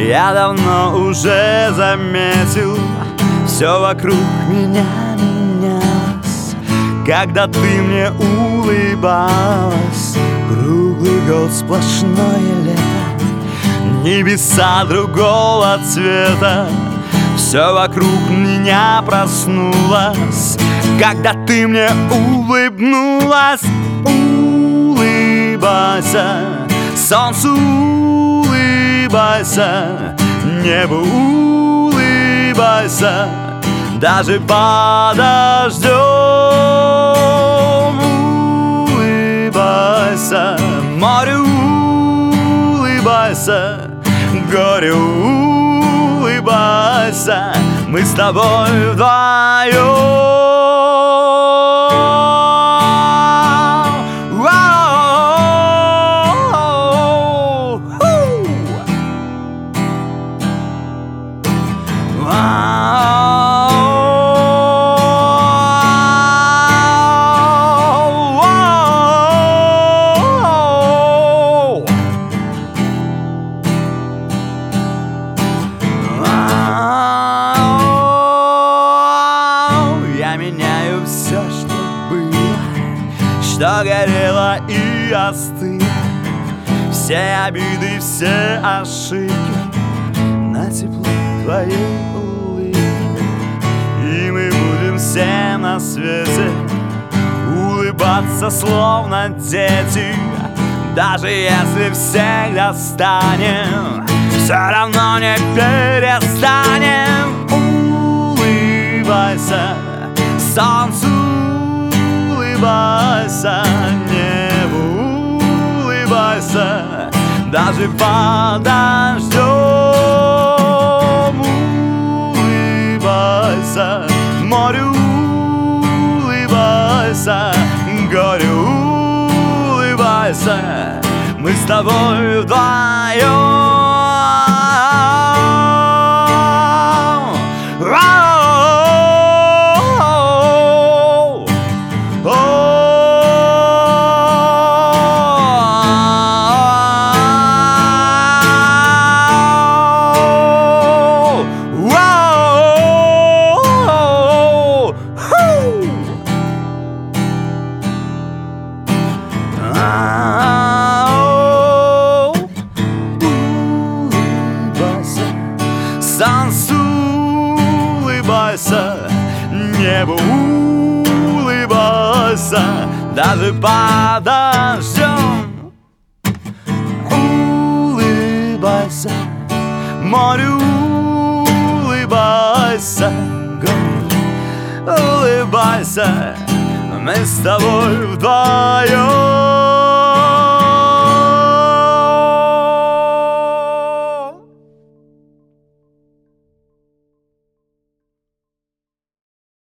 Я давно уже заметил, все вокруг меня менялось, когда ты мне улыбалась. Круглый год, сплошное лето, небеса другого цвета. Все вокруг меня проснулось, когда ты мне улыбнулась. Улыбайся, солнцу улыбайся, небу улыбайся, даже под дождем улыбайся, морю улыбайся, горю улыбайся, мы с тобой вдвоем. Я меняю все, что было, что горело и остыло, все обиды, все ошибки на тепло твоей улыбки. И мы будем всем на свете улыбаться, словно дети. Даже если всех достанем, все равно не перестанем. Улыбайся, солнцу улыбайся, небу улыбайся, даже под дождем улыбайся, морю улыбайся, горю улыбайся, мы с тобой вдвоем. Солнцу улыбайся, небу улыбайся, даже под дождем улыбайся, морю улыбайся, горю улыбайся, мы с тобой вдвоем.